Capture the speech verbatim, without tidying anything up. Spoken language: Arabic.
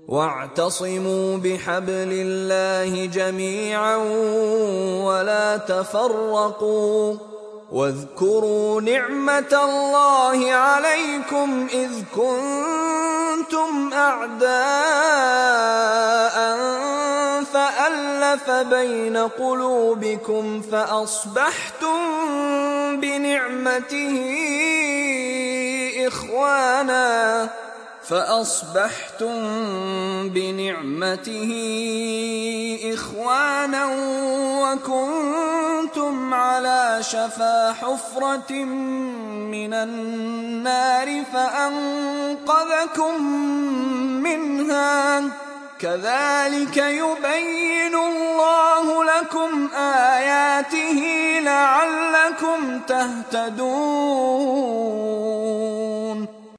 واعتصموا بحبل الله جميعا ولا تفرقوا واذكروا نعمة الله عليكم إذ كنتم أعداء فألف بين قلوبكم فأصبحتم بنعمته إخوانا فأصبحتم بنعمته إخوانا وكنتم على شفا حفرة من النار فأنقذكم منها كذلك يبين الله لكم آياته لعلكم تهتدون.